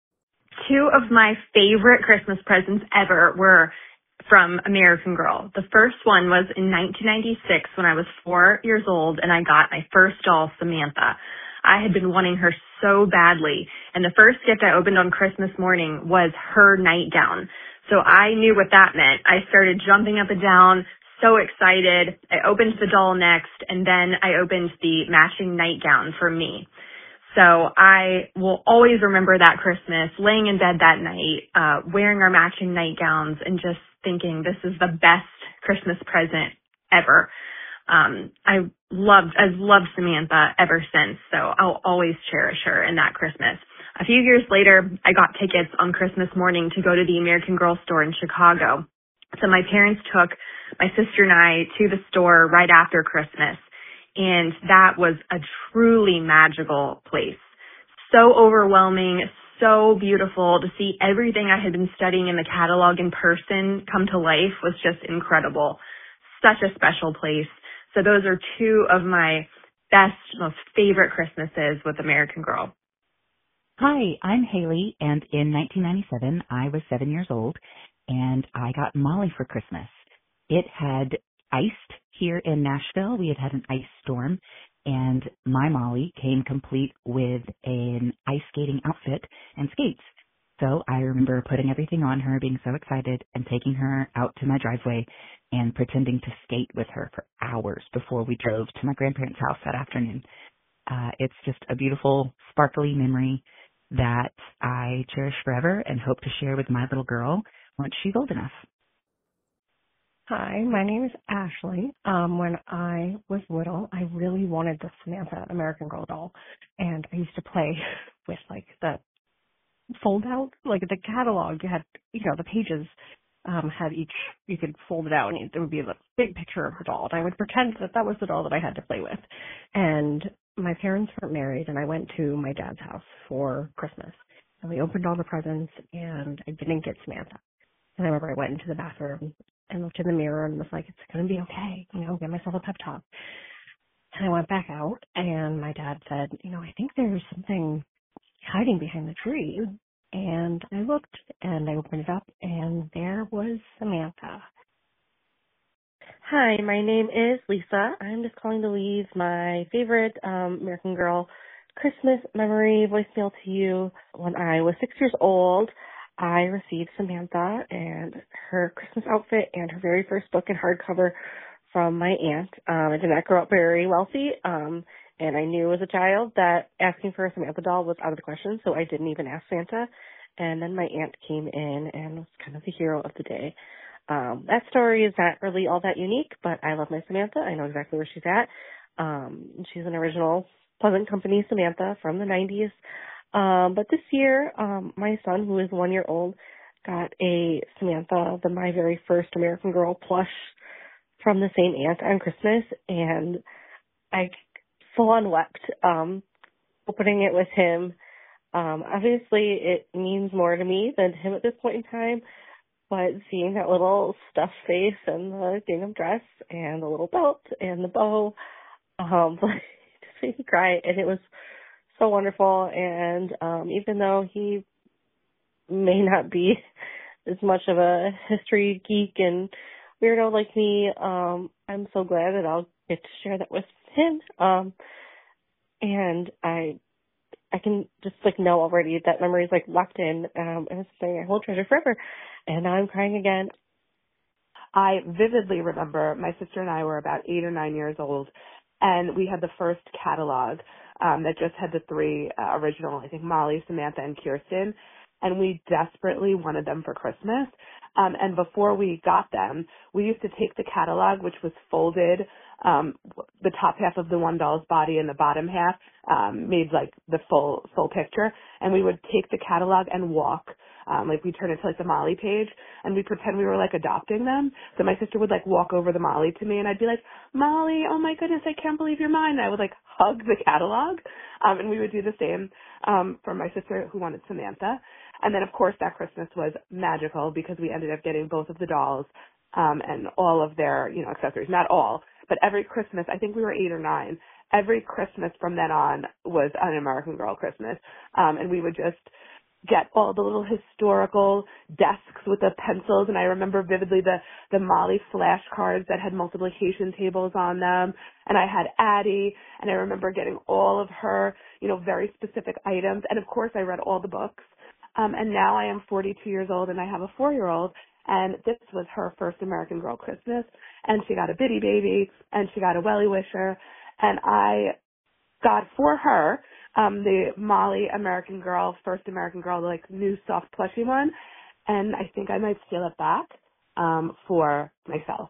Speaker 7: 2 of my favorite Christmas presents ever were from American Girl. The first one was in 1996 when I was 4 years old, and I got my first doll, Samantha. I had been wanting her so badly, and the first gift I opened on Christmas morning was her nightgown. So I knew what that meant. I started jumping up and down, so excited. I opened the doll next, and then I opened the matching nightgown for me. So I will always remember that Christmas, laying in bed that night, wearing our matching nightgowns, and just thinking this is the best Christmas present ever. I've loved Samantha ever since, so I'll always cherish her in that Christmas. A few years later, I got tickets on Christmas morning to go to the American Girl store in Chicago. So my parents took my sister and I to the store right after Christmas, and that was a truly magical place. So overwhelming, so beautiful. To see everything I had been studying in the catalog in person come to life was just incredible. Such a special place. So those are 2 of my best, most favorite Christmases with American Girl.
Speaker 8: Hi, I'm Haley, and in 1997, I was 7 years old, and I got Molly for Christmas. It had iced here in Nashville. We had an ice storm, and my Molly came complete with an ice skating outfit and skates. So I remember putting everything on her, being so excited, and taking her out to my driveway and pretending to skate with her for hours before we drove to my grandparents' house that afternoon. It's just a beautiful, sparkly memory that I cherish forever and hope to share with my little girl once she's old enough.
Speaker 9: Hi, my name is Ashley. When I was little, I really wanted the Samantha American Girl doll, and I used to play with like the fold out, like the catalog. You had, the pages had each, you could fold it out, and there would be a big picture of the doll, and I would pretend that that was the doll that I had to play with. And my parents weren't married, and I went to my dad's house for Christmas, and we opened all the presents, and I didn't get Samantha. And I remember I went into the bathroom and looked in the mirror and was like, it's going to be okay, get myself a pep talk. And I went back out, and my dad said, I think there's something hiding behind the tree. And I looked, and I opened it up, and there was Samantha.
Speaker 10: Hi, my name is Lisa. I'm just calling to leave my favorite American Girl Christmas memory voicemail to you. When I was 6 years old, I received Samantha and her Christmas outfit and her very first book in hardcover from my aunt. I did not grow up very wealthy, and I knew as a child that asking for a Samantha doll was out of the question, so I didn't even ask Santa. And then my aunt came in and was kind of the hero of the day. That story is not really all that unique, but I love my Samantha. I know exactly where she's at. She's an original Pleasant Company Samantha from the 90s. But this year, my son, who is 1 year old, got a Samantha, my very first American Girl plush from the same aunt on Christmas, and I full on wept, opening it with him. Obviously, it means more to me than him at this point in time, but seeing that little stuffed face and the gingham dress and the little belt and the bow, just made me cry, and it was so wonderful. And even though he may not be as much of a history geek and weirdo like me, I'm so glad that I'll get to share that with him. And I can just know already that memory is locked in, and it's something I hold treasure forever. And now I'm crying again.
Speaker 11: I vividly remember my sister and I were about 8 or 9 years old, and we had the first catalog that just had the three original, I think, Molly, Samantha, and Kirsten, and we desperately wanted them for Christmas. And before we got them, we used to take the catalog, which was folded, the top half of the one doll's body and the bottom half made the full picture, and we would take the catalog and walk. We'd turn it to the Molly page, and we'd pretend we were adopting them. So my sister would walk over the Molly to me, and I'd be like, Molly, oh my goodness, I can't believe you're mine. And I would hug the catalog, and we would do the same for my sister who wanted Samantha. And then of course that Christmas was magical because we ended up getting both of the dolls and all of their accessories. Not all, but every Christmas, I think we were 8 or 9. Every Christmas from then on was an American Girl Christmas, and we would just get all the little historical desks with the pencils, and I remember vividly the Molly flashcards that had multiplication tables on them, and I had Addie, and I remember getting all of her, very specific items, and of course I read all the books, and now I am 42 years old, and I have a 4-year-old, and this was her first American Girl Christmas, and she got a bitty baby, and she got a welly wisher, and I got for her the Molly American Girl, first American Girl, the new soft plushy one, and I think I might steal it back for myself.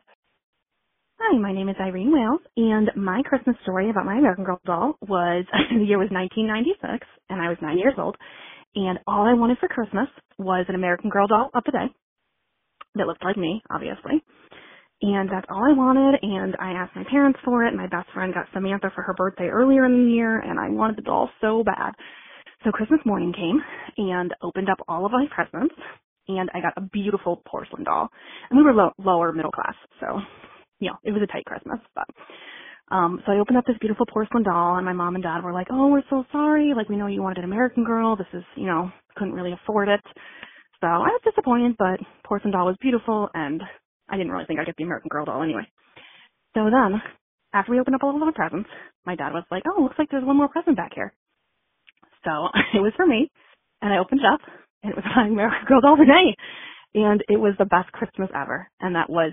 Speaker 12: Hi, my name is Irene Wales, and my Christmas story about my American Girl doll was, the year was 1996, and I was 9 years old, and all I wanted for Christmas was an American Girl doll up to date that looked like me, obviously. And that's all I wanted, and I asked my parents for it. My best friend got Samantha for her birthday earlier in the year, and I wanted the doll so bad. So Christmas morning came and opened up all of my presents, and I got a beautiful porcelain doll. And we were lower middle class, so, it was a tight Christmas. But So I opened up this beautiful porcelain doll, and my mom and dad were like, oh, we're so sorry. Like, we know you wanted an American Girl. This is, couldn't really afford it. So I was disappointed, but porcelain doll was beautiful, and I didn't really think I'd get the American Girl doll anyway. So then, after we opened up all of the presents, my dad was like, oh, looks like there's one more present back here. So it was for me, and I opened it up, and it was my American Girl doll Renee. And it was the best Christmas ever. And that was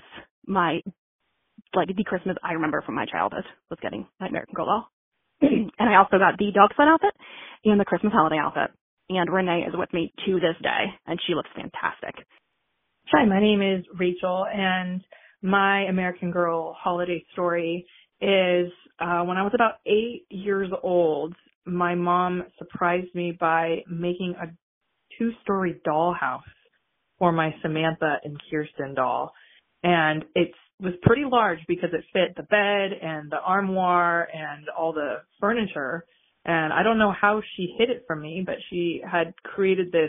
Speaker 12: the Christmas I remember from my childhood, was getting my American Girl doll. And I also got the dog sled outfit and the Christmas holiday outfit. And Renee is with me to this day, and she looks fantastic.
Speaker 13: Hi, my name is Rachel, and my American Girl holiday story is when I was about 8 years old, my mom surprised me by making a 2-story dollhouse for my Samantha and Kirsten doll. And it was pretty large because it fit the bed and the armoire and all the furniture. And I don't know how she hid it from me, but she had created this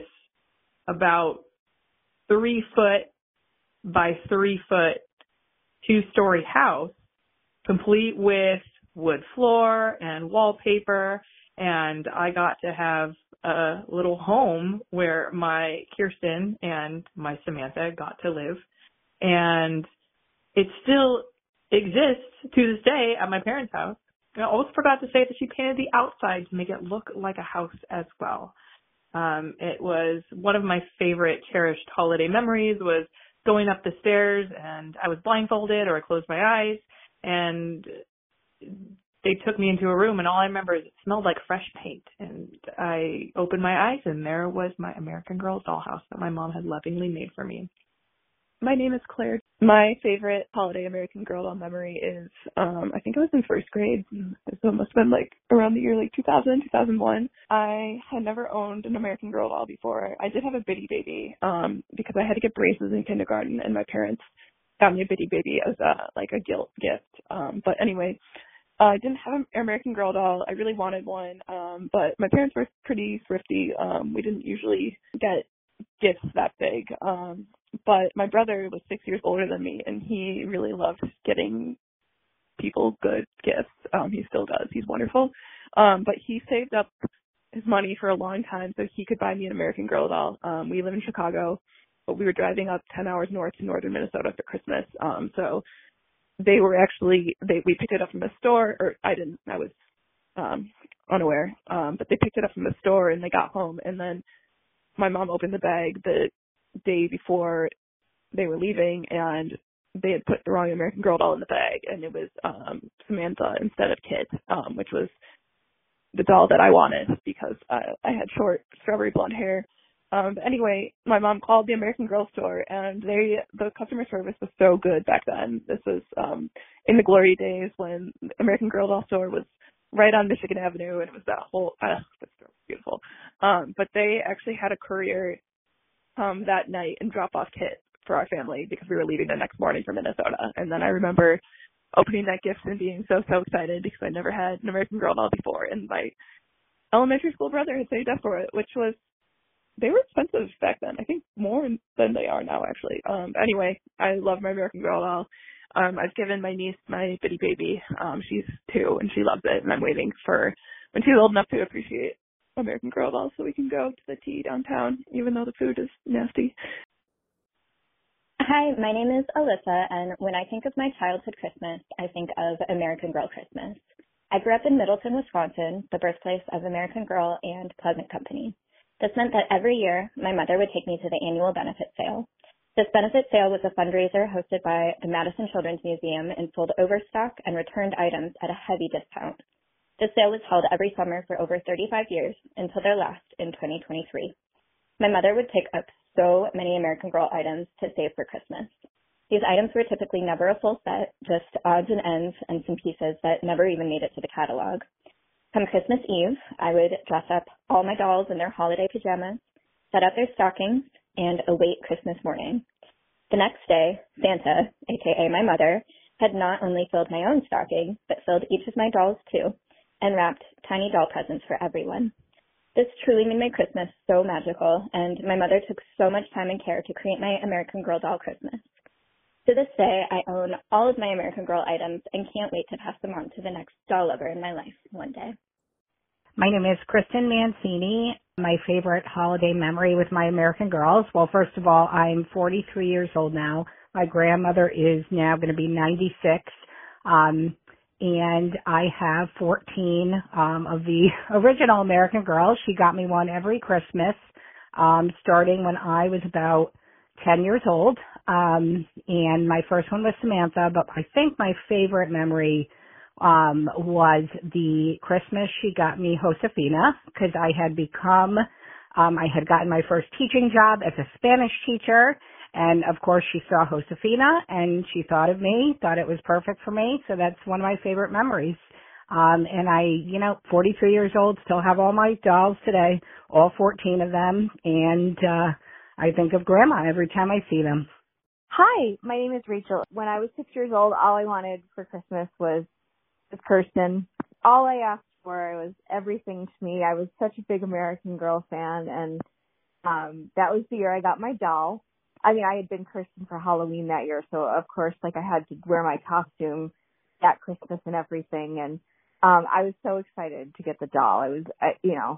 Speaker 13: about 3 foot by 3 foot 2-story house, complete with wood floor and wallpaper. And I got to have a little home where my Kirsten and my Samantha got to live. And it still exists to this day at my parents' house. I almost forgot to say that she painted the outside to make it look like a house as well. It was one of my favorite cherished holiday memories was going up the stairs, and I was blindfolded or I closed my eyes, and they took me into a room, and all I remember is it smelled like fresh paint. And I opened my eyes, and there was my American Girl dollhouse that my mom had lovingly made for me.
Speaker 14: My name is Claire. My favorite holiday American Girl doll memory is, I think I was in first grade. So it must have been around the year 2000, 2001. I had never owned an American Girl doll before. I did have a Bitty Baby, because I had to get braces in kindergarten, and my parents got me a Bitty Baby as a guilt gift. But anyway, I didn't have an American Girl doll. I really wanted one, but my parents were pretty thrifty. We didn't usually get gifts that big. But my brother was 6 years older than me, and he really loved getting people good gifts. He still does. He's wonderful. But he saved up his money for a long time so he could buy me an American Girl doll. We live in Chicago, but we were driving up 10 hours north to northern Minnesota for Christmas. So they were we picked it up from a store, or I didn't, I was unaware. But they picked it up from the store, and they got home, and then my mom opened the bag the day before they were leaving, and they had put the wrong American Girl doll in the bag, and it was Samantha instead of Kit, which was the doll that I wanted because I had short strawberry blonde hair. But anyway, my mom called the American Girl store, and the customer service was so good back then. This was in the glory days when the American Girl doll store was right on Michigan Avenue, and it was that whole, the store was beautiful. But they actually had a courier that night and drop off Kit for our family because we were leaving the next morning for Minnesota. And then I remember opening that gift and being so excited because I never had an American Girl doll before. And my elementary school brother had saved up for it, they were expensive back then. I think more than they are now, actually. Anyway, I love my American Girl doll. I've given my niece my Bitty Baby. She's 2 and she loves it. And I'm waiting for when she's old enough to appreciate American Girl doll so we can go to the tea downtown, even though the food is nasty.
Speaker 15: Hi, my name is Alyssa, and when I think of my childhood Christmas, I think of American Girl Christmas. I grew up in Middleton, Wisconsin, the birthplace of American Girl and Pleasant Company. This meant that every year, my mother would take me to the annual benefit sale. This benefit sale was a fundraiser hosted by the Madison Children's Museum and sold overstock and returned items at a heavy discount. This sale was held every summer for over 35 years until their last in 2023. My mother would pick up so many American Girl items to save for Christmas. These items were typically never a full set, just odds and ends and some pieces that never even made it to the catalog. Come Christmas Eve, I would dress up all my dolls in their holiday pajamas, set out their stockings, and await Christmas morning. The next day, Santa, aka my mother, had not only filled my own stocking, but filled each of my dolls too, and wrapped tiny doll presents for everyone. This truly made my Christmas so magical, and my mother took so much time and care to create my American Girl doll Christmas. To this day, I own all of my American Girl items and can't wait to pass them on to the next doll lover in my life one day.
Speaker 16: My name is Kristen Mancini. My favorite holiday memory with my American Girls. Well, first of all, I'm 43 years old now. My grandmother is now going to be 96. And I have 14 of the original American Girls. She got me one every Christmas, starting when I was about 10 years old. And my first one was Samantha, but I think my favorite memory was the Christmas she got me Josefina, because I had gotten my first teaching job as a Spanish teacher. And of course she saw Josefina and she thought of me, thought it was perfect for me. So that's one of my favorite memories. And I, 43 years old, still have all my dolls today, all 14 of them. And, I think of Grandma every time I see them.
Speaker 17: Hi, my name is Rachel. When I was 6 years old, all I wanted for Christmas was Kirsten. All I asked for was everything to me. I was such a big American Girl fan, and that was the year I got my doll. I mean, I had been Kirsten for Halloween that year, so of course, I had to wear my costume that Christmas and everything, and I was so excited to get the doll. It was,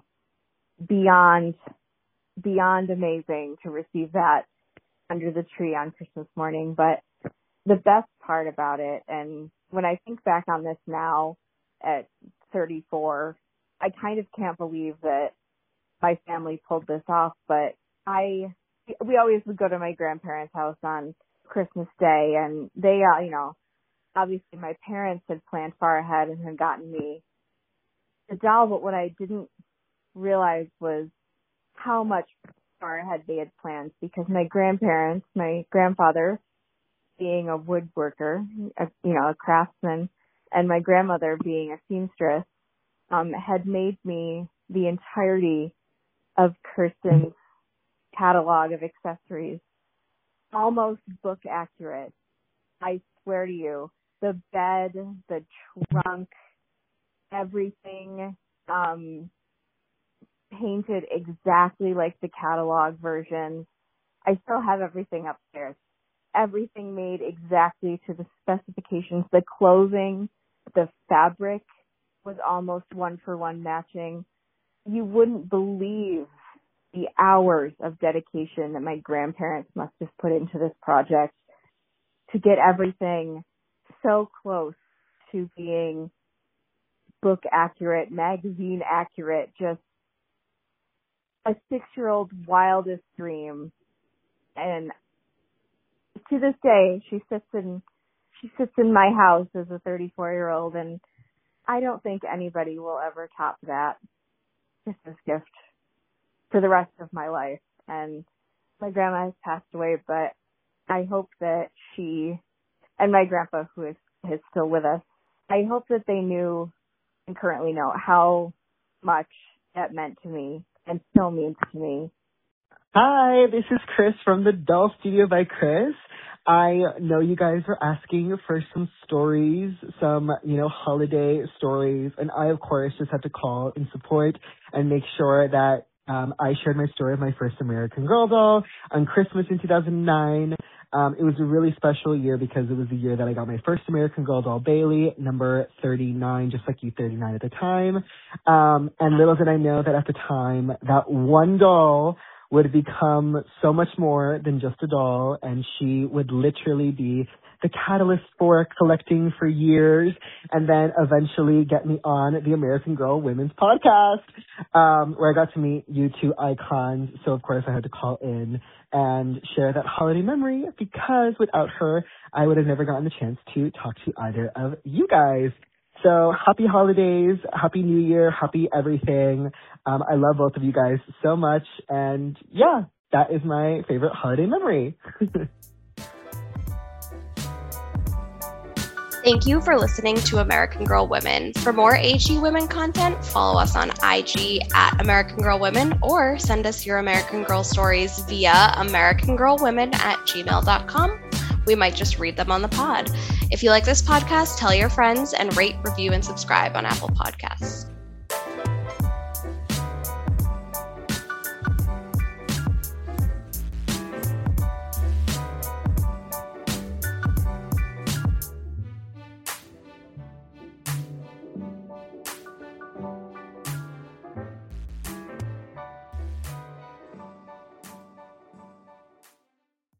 Speaker 17: beyond amazing to receive that under the tree on Christmas morning. But the best part about it, and when I think back on this now at 34, I kind of can't believe that my family pulled this off, but we always would go to my grandparents' house on Christmas Day, and they, obviously my parents had planned far ahead and had gotten me the doll, but what I didn't realize was how much far ahead they had planned, because my grandparents, my grandfather being a woodworker, a craftsman, and my grandmother being a seamstress, had made me the entirety of Kirsten's catalog of accessories, almost book accurate. I swear to you, the bed, the trunk, everything, painted exactly like the catalog version. I still have everything upstairs. Everything made exactly to the specifications. The clothing, the fabric was almost one-for-one matching. You wouldn't believe the hours of dedication that my grandparents must have put into this project to get everything so close to being book accurate, magazine accurate, just a 6-year-old wildest dream. And to this day, she sits in my house as a 34-year-old, and I don't think anybody will ever top that Christmas gift for the rest of my life. And my grandma has passed away, but I hope that she and my grandpa, who is still with us, I hope that they knew and currently know how much that meant to me and still means to me.
Speaker 18: Hi, this is Chris from the Doll Studio by Chris. I know you guys were asking for some stories, some, holiday stories, and I, of course, just had to call in support and make sure that I shared my story of my first American Girl doll on Christmas in 2009. It was a really special year because it was the year that I got my first American Girl doll, Bailey, number 39, just like you, 39 at the time. And little did I know that at the time, that one doll would become so much more than just a doll, and she would literally be the catalyst for collecting for years, and then eventually get me on the American Girl Women's Podcast, where I got to meet you two icons. So, of course, I had to call in and share that holiday memory, because without her, I would have never gotten the chance to talk to either of you guys. So happy holidays, happy New Year, happy everything. I love both of you guys so much. And yeah, that is my favorite holiday memory.
Speaker 1: Thank you for listening to American Girl Women. For more AG Women content, follow us on IG at American Girl Women, or send us your American Girl stories via americangirlwomen@gmail.com. We might just read them on the pod. If you like this podcast, tell your friends and rate, review, and subscribe on Apple Podcasts.